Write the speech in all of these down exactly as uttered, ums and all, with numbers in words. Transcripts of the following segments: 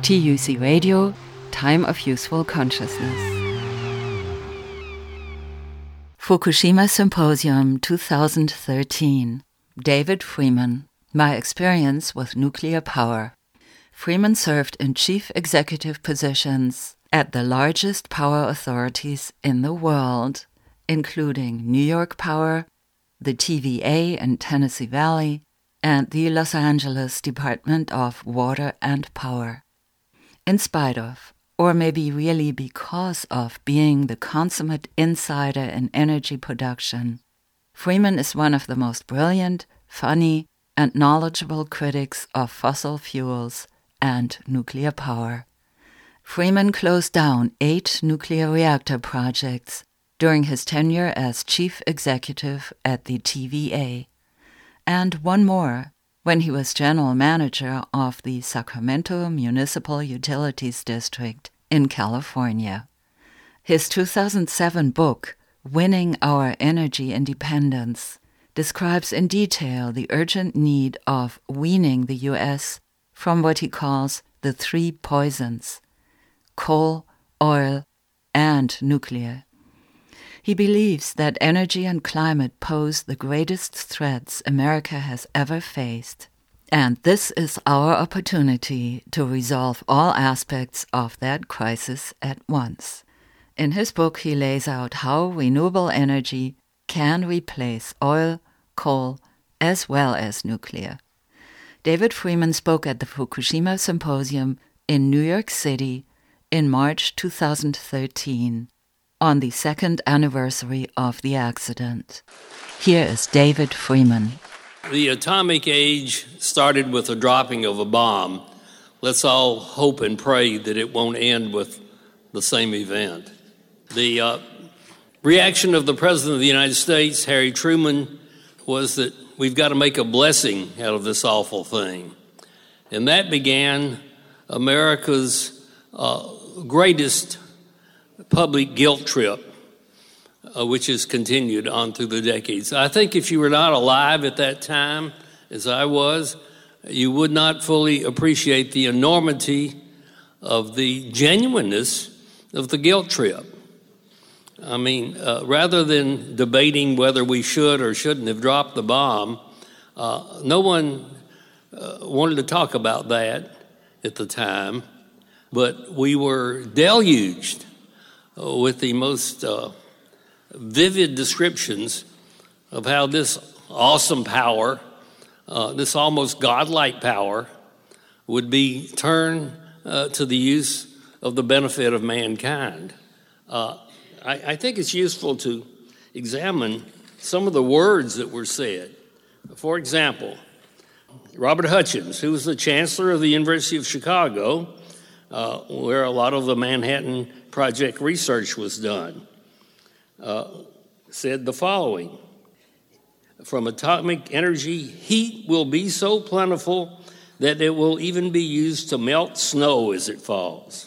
T U C Radio, Time of Useful Consciousness. Fukushima Symposium twenty thirteen. David Freeman. My Experience with Nuclear Power. Freeman served in chief executive positions at the largest power authorities in the world, including New York Power, the T V A in Tennessee Valley, and the Los Angeles Department of Water and Power. In spite of, or maybe really because of, being the consummate insider in energy production, Freeman is one of the most brilliant, funny, and knowledgeable critics of fossil fuels and nuclear power. Freeman closed down eight nuclear reactor projects during his tenure as chief executive at the T V A, and one more when he was general manager of the Sacramento Municipal Utilities District in California. His two thousand seven book, Winning Our Energy Independence, describes in detail the urgent need of weaning the U S from what he calls the three poisons: coal, oil, and nuclear. He believes that energy and climate pose the greatest threats America has ever faced, and this is our opportunity to resolve all aspects of that crisis at once. In his book, he lays out how renewable energy can replace oil, coal, as well as nuclear. David Freeman spoke at the Fukushima Symposium in New York City in March two thousand thirteen, on the second anniversary of the accident. Here is David Freeman. The atomic age started with the dropping of a bomb. Let's all hope and pray that it won't end with the same event. The uh, reaction of the President of the United States, Harry Truman, was that we've got to make a blessing out of this awful thing. And that began America's uh, greatest public guilt trip, uh, which has continued on through the decades. I think if you were not alive at that time, as I was, you would not fully appreciate the enormity of the genuineness of the guilt trip. I mean, uh, rather than debating whether we should or shouldn't have dropped the bomb, uh, no one uh, wanted to talk about that at the time, but we were deluged with the most uh, vivid descriptions of how this awesome power, uh, this almost godlike power, would be turned uh, to the use of the benefit of mankind. Uh, I, I think it's useful to examine some of the words that were said. For example, Robert Hutchins, who was the chancellor of the University of Chicago, uh, where a lot of the Manhattan Project research was done, uh, said the following: from atomic energy, heat will be so plentiful that it will even be used to melt snow as it falls.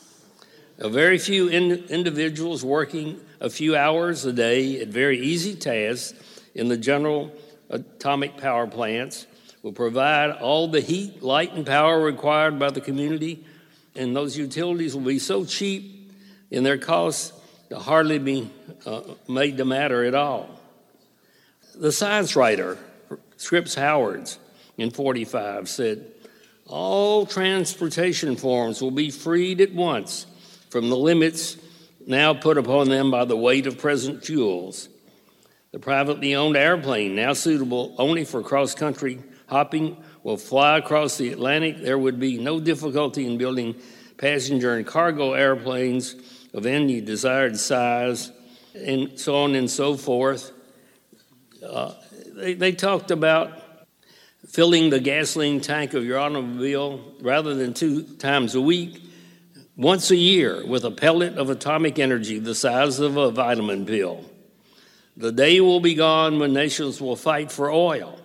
A very few in- individuals working a few hours a day at very easy tasks in the general atomic power plants will provide all the heat, light, and power required by the community, and those utilities will be so cheap in their costs to hardly be uh, made to matter at all. The science writer, Scripps Howards, in forty-five said, all transportation forms will be freed at once from the limits now put upon them by the weight of present fuels. The privately owned airplane, now suitable only for cross-country hopping, will fly across the Atlantic. There would be no difficulty in building passenger and cargo airplanes of any desired size, and so on and so forth. Uh, they, they talked about filling the gasoline tank of your automobile rather than two times a week, once a year, with a pellet of atomic energy the size of a vitamin pill. The day will be gone when nations will fight for oil.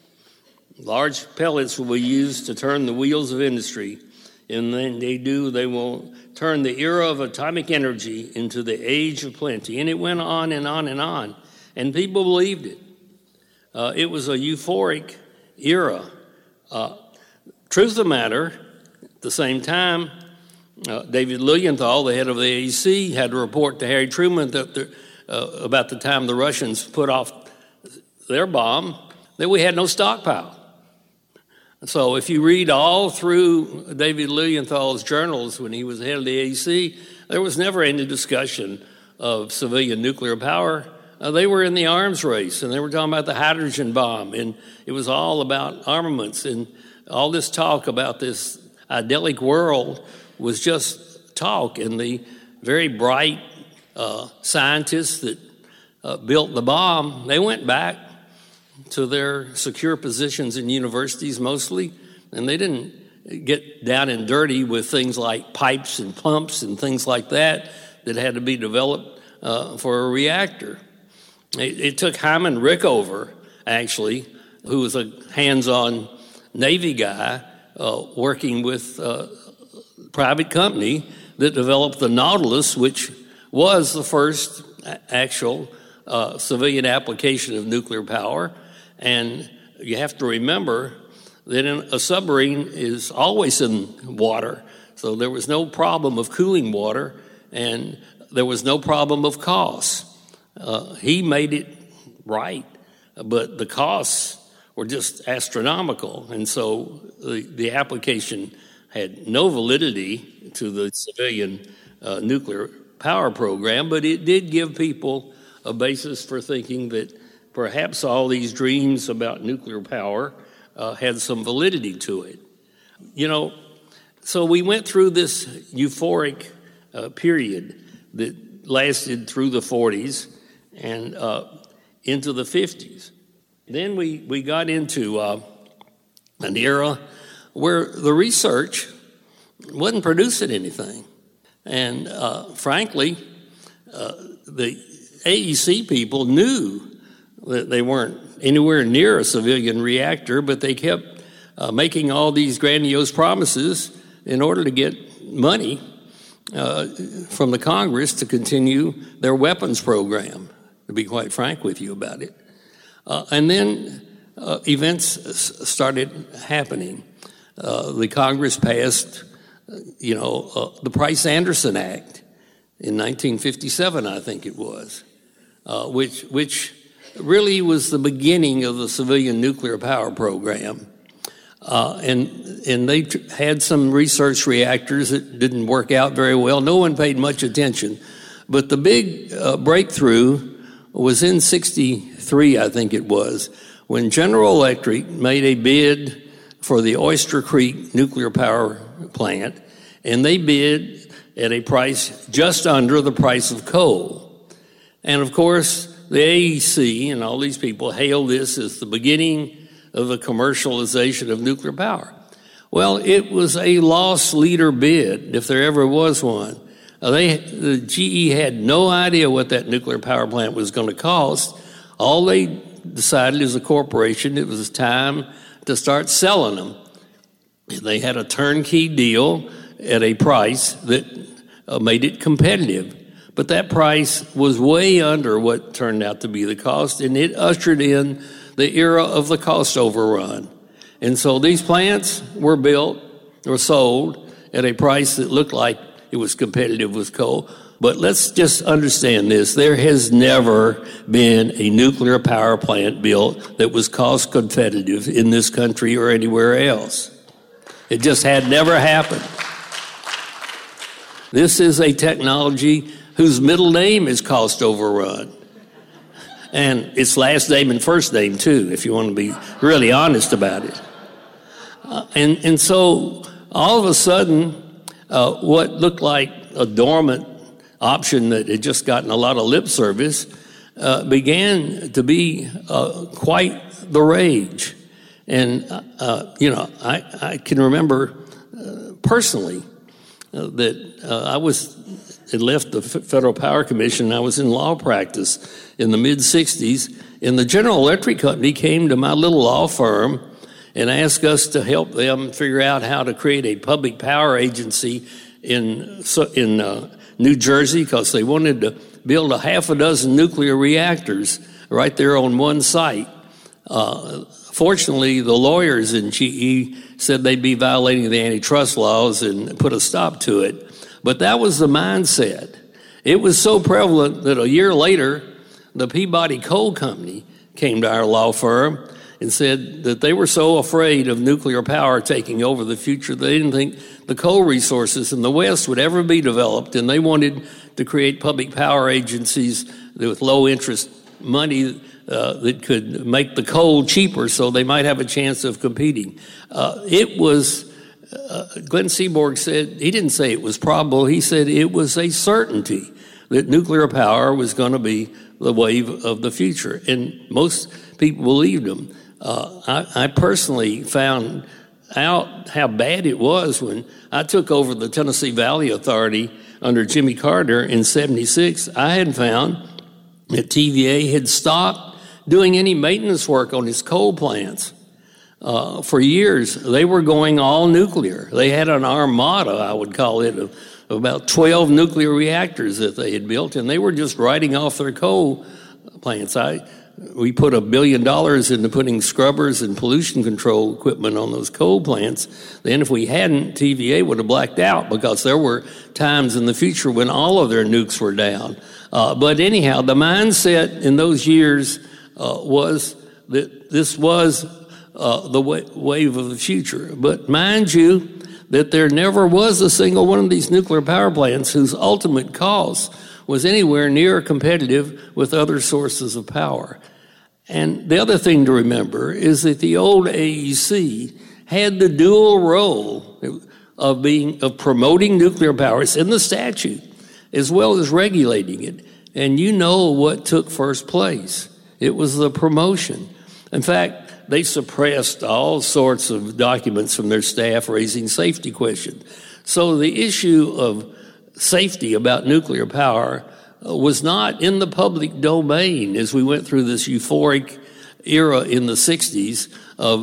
Large pellets will be used to turn the wheels of industry, and when they do, they will turn the era of atomic energy into the age of plenty. And it went on and on and on, and people believed it. Uh, it was a euphoric era. Uh, truth of the matter, At the same time, uh, David Lilienthal, the head of the A E C, had to report to Harry Truman that the, uh, about the time the Russians put off their bomb, that we had no stockpile. So if you read all through David Lilienthal's journals when he was head of the A E C, there was never any discussion of civilian nuclear power. Uh, they were in the arms race, and they were talking about the hydrogen bomb, and it was all about armaments. And all this talk about this idyllic world was just talk. And the very bright uh, scientists that uh, built the bomb, they went back to their secure positions in universities mostly, and they didn't get down and dirty with things like pipes and pumps and things like that that had to be developed uh, for a reactor. It, it took Hyman Rickover, actually, who was a hands-on Navy guy uh, working with a private company that developed the Nautilus, which was the first actual uh, civilian application of nuclear power. And you have to remember that in a submarine is always in water, so there was no problem of cooling water, and there was no problem of costs. Uh, he made it right, but the costs were just astronomical, and so the, the application had no validity to the civilian uh, nuclear power program, but it did give people a basis for thinking that perhaps all these dreams about nuclear power uh, had some validity to it. You know, so we went through this euphoric uh, period that lasted through the forties and uh, into the fifties. Then we, we got into uh, an era where the research wasn't producing anything. And uh, frankly, uh, the A E C people knew that they weren't anywhere near a civilian reactor, but they kept uh, making all these grandiose promises in order to get money uh, from the Congress to continue their weapons program, to be quite frank with you about it. Uh, and then uh, events started happening. Uh, the Congress passed, uh, you know, uh, the Price-Anderson Act in nineteen fifty-seven, I think it was, uh, which which really was the beginning of the civilian nuclear power program. Uh, and and they t- had some research reactors that didn't work out very well. No one paid much attention. But the big uh, breakthrough was in sixty-three, I think it was, when General Electric made a bid for the Oyster Creek nuclear power plant, and they bid at a price just under the price of coal. And of course, the A E C and all these people hail this as the beginning of the commercialization of nuclear power. Well, it was a loss leader bid, if there ever was one. Uh, they, the G E had no idea what that nuclear power plant was going to cost. All they decided as a corporation, it was time to start selling them. They had a turnkey deal at a price that uh, made it competitive. But that price was way under what turned out to be the cost, and it ushered in the era of the cost overrun. And so these plants were built or sold at a price that looked like it was competitive with coal. But let's just understand this. There has never been a nuclear power plant built that was cost competitive in this country or anywhere else. It just had never happened. This is a technology whose middle name is cost overrun. And its last name and first name, too, if you want to be really honest about it. Uh, and, and so all of a sudden, uh, what looked like a dormant option that had just gotten a lot of lip service uh, began to be uh, quite the rage. And, uh, you know, I, I can remember uh, personally uh, that uh, I was had left the Federal Power Commission. I was in law practice in the mid-sixties, and the General Electric Company came to my little law firm and asked us to help them figure out how to create a public power agency in in uh, New Jersey, because they wanted to build a half a dozen nuclear reactors right there on one site uh, fortunately, the lawyers in G E said they'd be violating the antitrust laws and put a stop to it. But that was the mindset. It was so prevalent that a year later, the Peabody Coal Company came to our law firm and said that they were so afraid of nuclear power taking over the future, they didn't think the coal resources in the West would ever be developed, and they wanted to create public power agencies with low interest money uh, that could make the coal cheaper so they might have a chance of competing. Uh, it was, uh, Glenn Seaborg said, he didn't say it was probable, he said it was a certainty that nuclear power was going to be the wave of the future, and most people believed him. Uh, I, I personally found out how bad it was when I took over the Tennessee Valley Authority under Jimmy Carter in seventy-six. I had found that T V A had stopped doing any maintenance work on its coal plants. Uh, for years, they were going all nuclear. They had an armada, I would call it, of, of about twelve nuclear reactors that they had built, and they were just writing off their coal plants. I, we put a billion dollars into putting scrubbers and pollution control equipment on those coal plants. Then if we hadn't, T V A would have blacked out because there were times in the future when all of their nukes were down. Uh, but anyhow, the mindset in those years uh, was that this was uh, the wa- wave of the future. But mind you, that there never was a single one of these nuclear power plants whose ultimate cost was anywhere near competitive with other sources of power. And the other thing to remember is that the old A E C had the dual role of being of promoting nuclear power. It's in the statute, as well as regulating it. And you know what took first place. It was the promotion. In fact, they suppressed all sorts of documents from their staff raising safety questions. So the issue of safety about nuclear power was not in the public domain as we went through this euphoric era in the sixties of,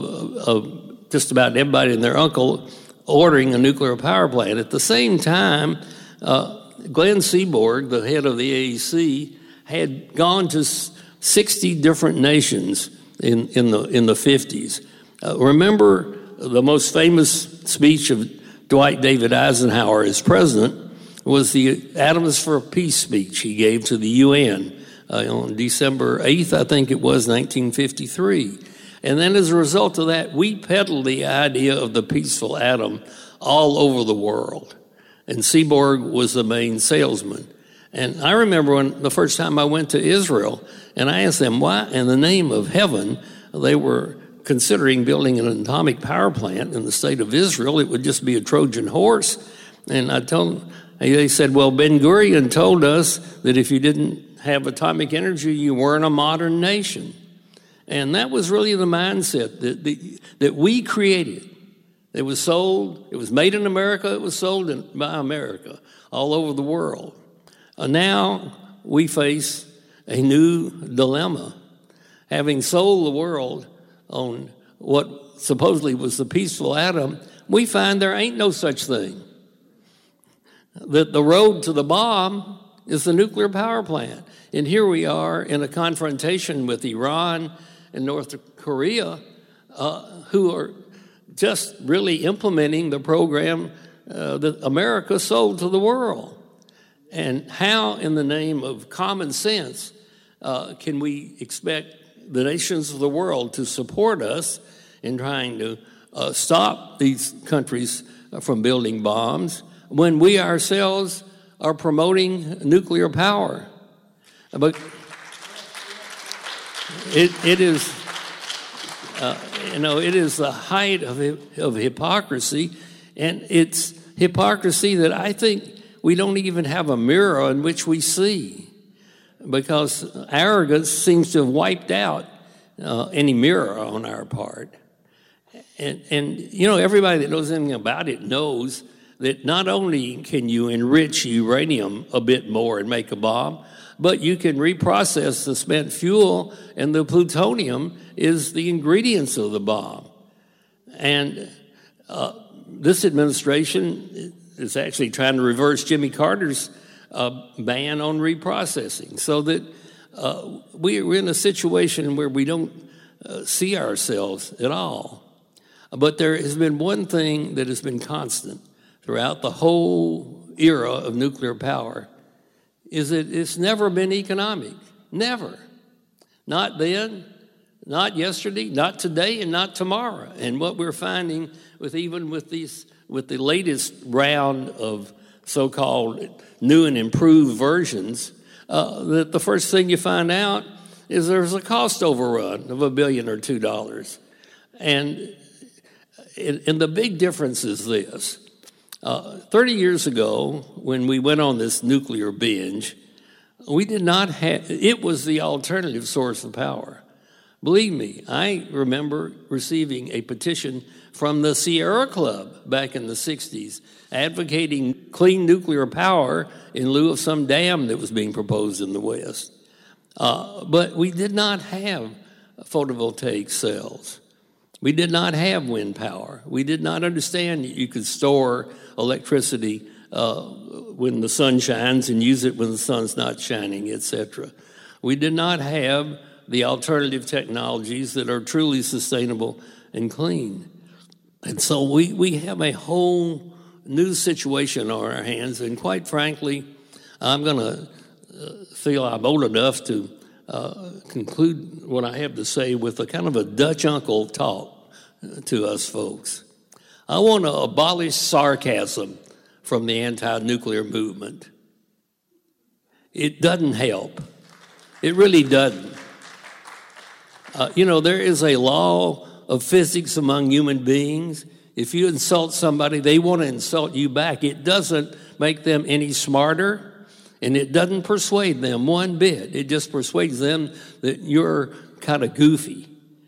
of just about everybody and their uncle ordering a nuclear power plant. At the same time, uh, Glenn Seaborg, the head of the A E C, had gone to sixty different nations in, in the in the fifties. Uh, remember the most famous speech of Dwight David Eisenhower as president was the Atoms for Peace speech he gave to the U N uh, on December eighth, I think it was, nineteen fifty-three. And then as a result of that, we peddled the idea of the peaceful atom all over the world. And Seaborg was the main salesman. And I remember when the first time I went to Israel, and I asked them why in the name of heaven they were considering building an atomic power plant in the state of Israel. It would just be a Trojan horse. And I told them, they said, well, Ben-Gurion told us that if you didn't have atomic energy, you weren't a modern nation. And that was really the mindset that, the, that we created. It was sold, it was made in America, it was sold in, by America all over the world. Uh, now we face a new dilemma. Having sold the world on what supposedly was the peaceful atom, we find there ain't no such thing. That the road to the bomb is the nuclear power plant. And here we are in a confrontation with Iran and North Korea, uh, who are just really implementing the program uh, that America sold to the world. And how, in the name of common sense, uh, can we expect the nations of the world to support us in trying to uh, stop these countries from building bombs when we ourselves are promoting nuclear power? But it, it is, uh, you know, it is the height of, of hypocrisy, and it's hypocrisy that I think we don't even have a mirror in which we see, because arrogance seems to have wiped out uh, any mirror on our part. And, and, you know, everybody that knows anything about it knows that not only can you enrich uranium a bit more and make a bomb, but you can reprocess the spent fuel, and the plutonium is the ingredients of the bomb. And uh, this administration is actually trying to reverse Jimmy Carter's uh, ban on reprocessing, so that uh, we're in a situation where we don't uh, see ourselves at all. But there has been one thing that has been constant throughout the whole era of nuclear power, is that it's never been economic. Never. Not then, not yesterday, not today, and not tomorrow. And what we're finding with even with these, with the latest round of so-called new and improved versions, uh, that the first thing you find out is there's a cost overrun of a billion or two dollars. And, and the big difference is this. Uh, thirty years ago, when we went on this nuclear binge, we did not have, it was the alternative source of power. Believe me, I remember receiving a petition from the Sierra Club back in the sixties advocating clean nuclear power in lieu of some dam that was being proposed in the West. Uh, but we did not have photovoltaic cells. We did not have wind power. We did not understand that you could store electricity uh, when the sun shines and use it when the sun's not shining, et cetera. We did not have the alternative technologies that are truly sustainable and clean. And so we, we have a whole new situation on our hands, and quite frankly, I'm going to uh, feel I'm old enough to uh, conclude what I have to say with a kind of a Dutch uncle talk to us folks. I want to abolish sarcasm from the anti-nuclear movement. It doesn't help. It really doesn't. Uh, you know, there is a law of physics among human beings. If you insult somebody, they want to insult you back. It doesn't make them any smarter, and it doesn't persuade them one bit. It just persuades them that you're kind of goofy.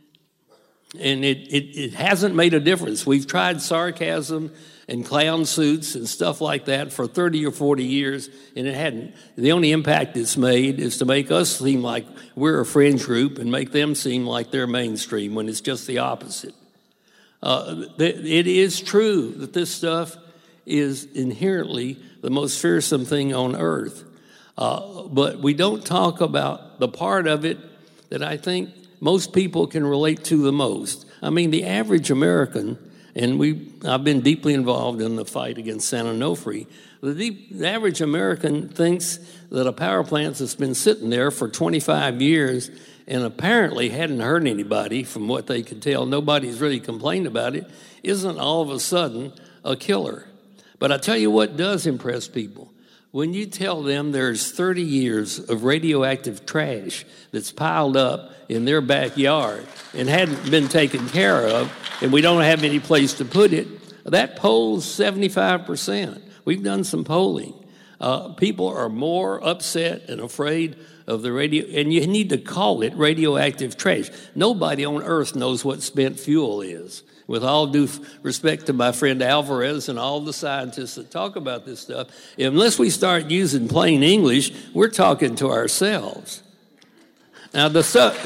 And it, it, it hasn't made a difference. We've tried sarcasm and clown suits and stuff like that for thirty or forty years, and it hadn't. The only impact it's made is to make us seem like we're a fringe group and make them seem like they're mainstream when it's just the opposite. Uh, it is true that this stuff is inherently the most fearsome thing on earth, uh, but we don't talk about the part of it that I think most people can relate to the most. I mean, the average American, and we I've been deeply involved in the fight against San Onofre, the, deep, the average American thinks that a power plant that's been sitting there for twenty-five years and apparently hadn't hurt anybody, from what they could tell, nobody's really complained about it, isn't all of a sudden a killer. But I tell you what does impress people. When you tell them there's thirty years of radioactive trash that's piled up in their backyard and hadn't been taken care of, and we don't have any place to put it, that polls seventy-five percent. We've done some polling. Uh, people are more upset and afraid of the radio, and you need to call it radioactive trash. Nobody on earth knows what spent fuel is. With all due respect to my friend Alvarez and all the scientists that talk about this stuff, unless we start using plain English, we're talking to ourselves. Now, the stuff,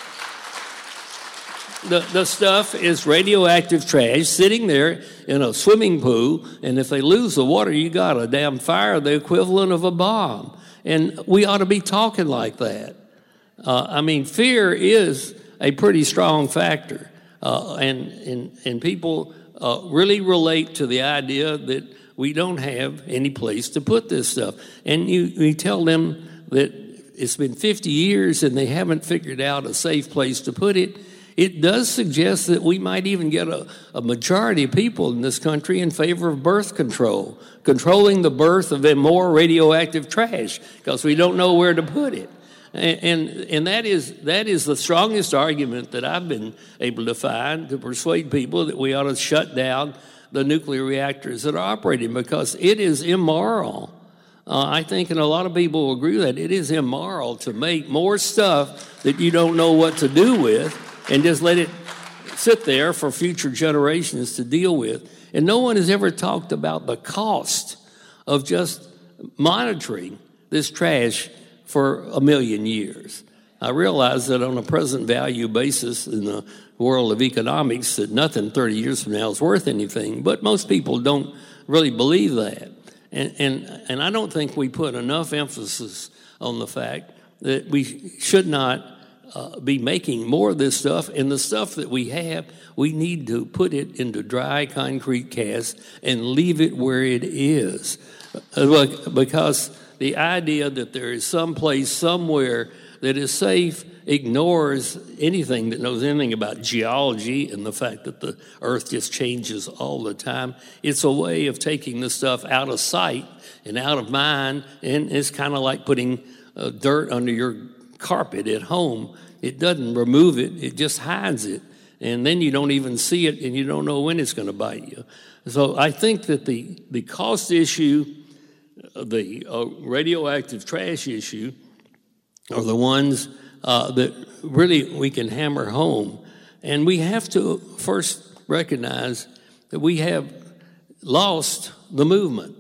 the, the stuff is radioactive trash sitting there in a swimming pool, and if they lose the water, you got a damn fire, the equivalent of a bomb. And we ought to be talking like that. Uh, I mean, fear is a pretty strong factor. Uh, and, and, and people uh, really relate to the idea that we don't have any place to put this stuff. And you, you tell them that it's been fifty years and they haven't figured out a safe place to put it. It does suggest that we might even get a, a majority of people in this country in favor of birth control, controlling the birth of more radioactive trash, because we don't know where to put it. And, and and that is that is the strongest argument that I've been able to find to persuade people that we ought to shut down the nuclear reactors that are operating, because it is immoral. Uh, I think, and a lot of people will agree with that, it is immoral to make more stuff that you don't know what to do with and just let it sit there for future generations to deal with. And no one has ever talked about the cost of just monitoring this trash for a million years. I realize that on a present value basis in the world of economics that nothing thirty years from now is worth anything, but most people don't really believe that. And, and, and I don't think we put enough emphasis on the fact that we should not uh, be making more of this stuff, and the stuff that we have, we need to put it into dry concrete casts and leave it where it is. Uh, because the idea that there is some place somewhere that is safe ignores anything that knows anything about geology and the fact that the earth just changes all the time. It's a way of taking the stuff out of sight and out of mind, and it's kind of like putting uh, dirt under your carpet at home. It doesn't remove it, it just hides it. And then you don't even see it, and you don't know when it's going to bite you. So I think that the, the cost issue, the uh, radioactive trash issue, are the ones uh, that really we can hammer home. And we have to first recognize that we have lost the movement.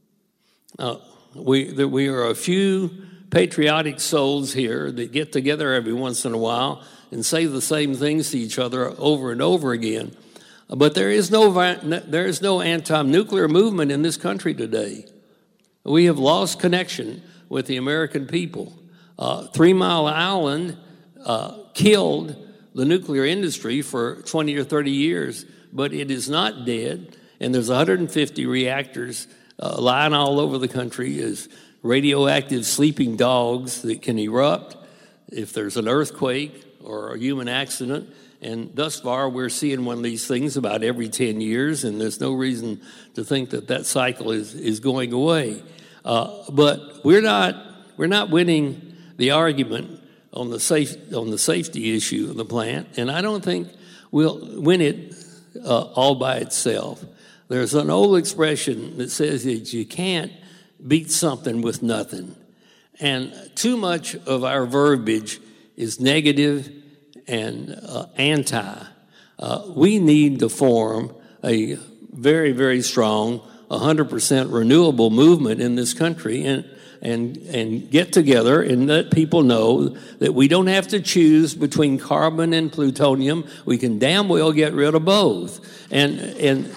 Uh, we, that we are a few patriotic souls here that get together every once in a while and say the same things to each other over and over again. But there is no, there is no anti-nuclear movement in this country today. We have lost connection with the American people. Uh, Three Mile Island uh, killed the nuclear industry for twenty or thirty years, but it is not dead, and there's one hundred fifty reactors uh, lying all over the country as radioactive sleeping dogs that can erupt if there's an earthquake or a human accident. And thus far, we're seeing one of these things about every ten years, and there's no reason to think that that cycle is, is going away. Uh, but we're not we're not winning the argument on the safe on the safety issue of the plant, and I don't think we'll win it uh, all by itself. There's an old expression that says that you can't beat something with nothing, and too much of our verbiage is negative and uh, anti. Uh, we need to form a very, very strong one hundred percent renewable movement in this country, and and and get together and let people know that we don't have to choose between carbon and plutonium. We can damn well get rid of both. And and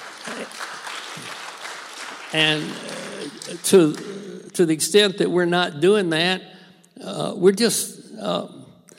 and to to the extent that we're not doing that, uh, we're just, uh,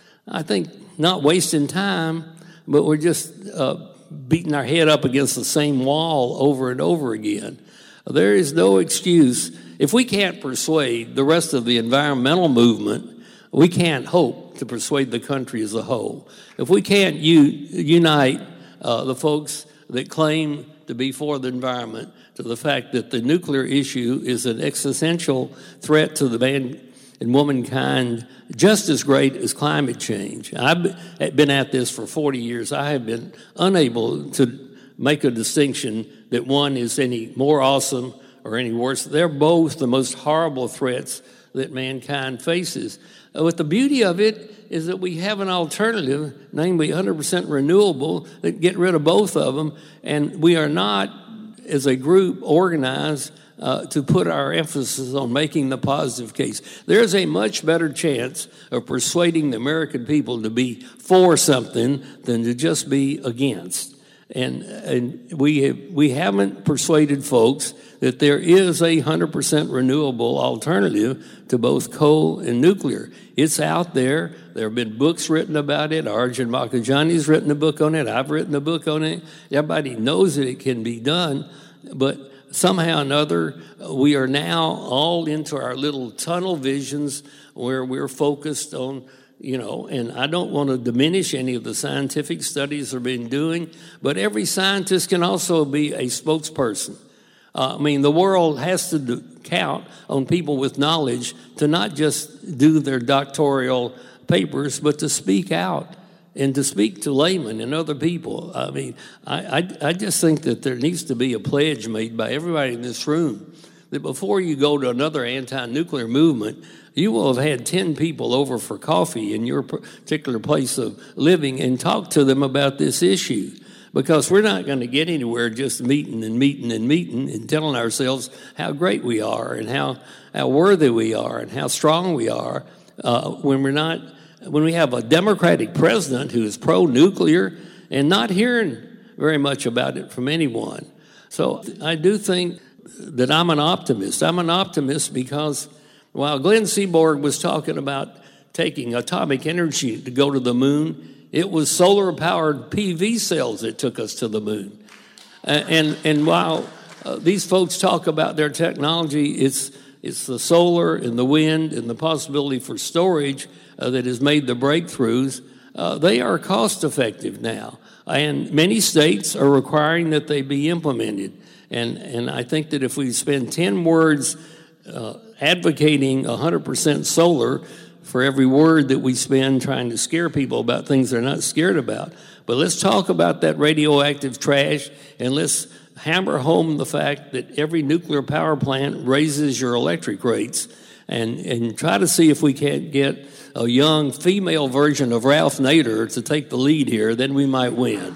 I think, not wasting time, but we're just uh, beating our head up against the same wall over and over again. There is no excuse. If we can't persuade the rest of the environmental movement, we can't hope to persuade the country as a whole. If we can't u- unite uh, the folks that claim to be for the environment to the fact that the nuclear issue is an existential threat to the man and womankind just as great as climate change. I've been at this for forty years. I have been unable to make a distinction that one is any more awesome or any worse. They're both the most horrible threats that mankind faces. Uh, but the beauty of it is that we have an alternative, namely one hundred percent renewable, that get rid of both of them, and we are not, as a group, organized uh, to put our emphasis on making the positive case. There's a much better chance of persuading the American people to be for something than to just be against. And and we have, we haven't persuaded folks that there is a one hundred percent renewable alternative to both coal and nuclear. It's out there. There have been books written about it. Arjun Makhijani's written a book on it. I've written a book on it. Everybody knows that it can be done, but somehow or another, we are now all into our little tunnel visions where we're focused on, you know, and I don't want to diminish any of the scientific studies that are being doing, but every scientist can also be a spokesperson. Uh, I mean, the world has to do, count on people with knowledge to not just do their doctoral papers, but to speak out and to speak to laymen and other people. I mean, I, I, I just think that there needs to be a pledge made by everybody in this room that before you go to another anti-nuclear movement, you will have had ten people over for coffee in your particular place of living and talk to them about this issue. Because we're not going to get anywhere just meeting and meeting and meeting and telling ourselves how great we are and how, how worthy we are and how strong we are uh, when we're not, when we have a Democratic president who is pro-nuclear and not hearing very much about it from anyone. So I do think that I'm an optimist. I'm an optimist because while Glenn Seaborg was talking about taking atomic energy to go to the moon. It was solar-powered P V cells that took us to the moon. And, and, and while uh, these folks talk about their technology, it's, it's the solar and the wind and the possibility for storage uh, that has made the breakthroughs. Uh, they are cost-effective now. And many states are requiring that they be implemented. And, and I think that if we spend ten words uh, advocating one hundred percent solar for every word that we spend trying to scare people about things they're not scared about. But let's talk about that radioactive trash, and let's hammer home the fact that every nuclear power plant raises your electric rates, and, and try to see if we can't get a young female version of Ralph Nader to take the lead here. Then we might win.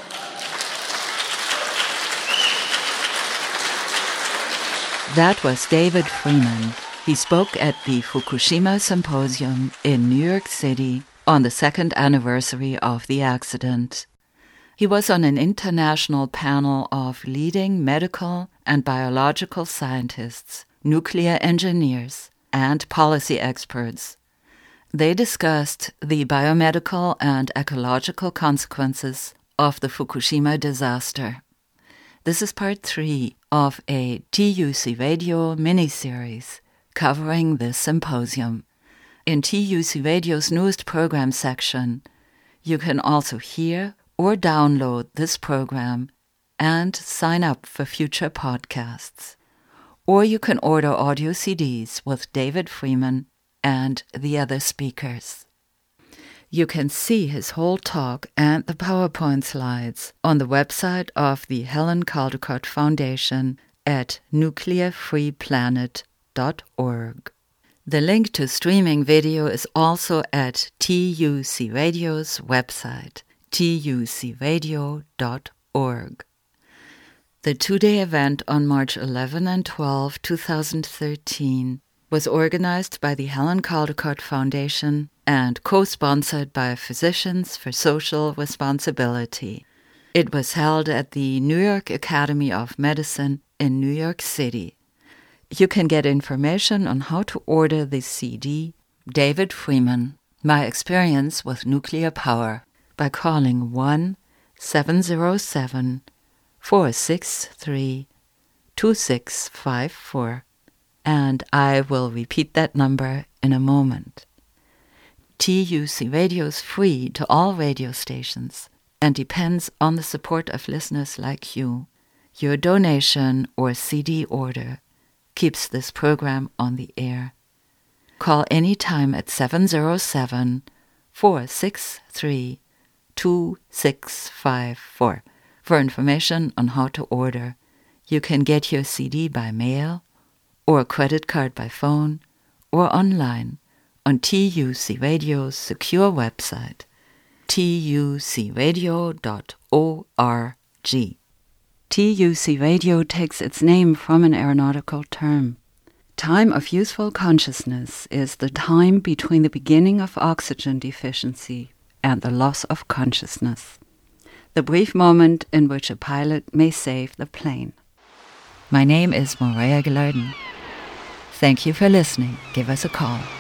That was David Freeman. He spoke at the Fukushima Symposium in New York City on the second anniversary of the accident. He was on an international panel of leading medical and biological scientists, nuclear engineers, and policy experts. They discussed the biomedical and ecological consequences of the Fukushima disaster. This is part three of a T U C Radio miniseries covering this symposium. In T U C Radio's newest program section, you can also hear or download this program and sign up for future podcasts. Or you can order audio C Ds with David Freeman and the other speakers. You can see his whole talk and the PowerPoint slides on the website of the Helen Caldicott Foundation at nuclear free planet dot org. The link to streaming video is also at T U C Radio's website, T U C radio dot org. The two-day event on March eleventh and twelfth, twenty thirteen was organized by the Helen Caldicott Foundation and co-sponsored by Physicians for Social Responsibility. It was held at the New York Academy of Medicine in New York City. You can get information on how to order the C D, David Freeman, My Experience with Nuclear Power, by calling one seven zero seven, four six three, two six five four, and I will repeat that number in a moment. T U C Radio is free to all radio stations and depends on the support of listeners like you. Your donation or C D order keeps this program on the air. Call anytime at seven zero seven, four six three, two six five four for information on how to order. You can get your C D by mail or a credit card by phone or online on T U C Radio's secure website, T U C radio dot org. T U C Radio takes its name from an aeronautical term. Time of useful consciousness is the time between the beginning of oxygen deficiency and the loss of consciousness, the brief moment in which a pilot may save the plane. My name is Maria Gilardin. Thank you for listening. Give us a call.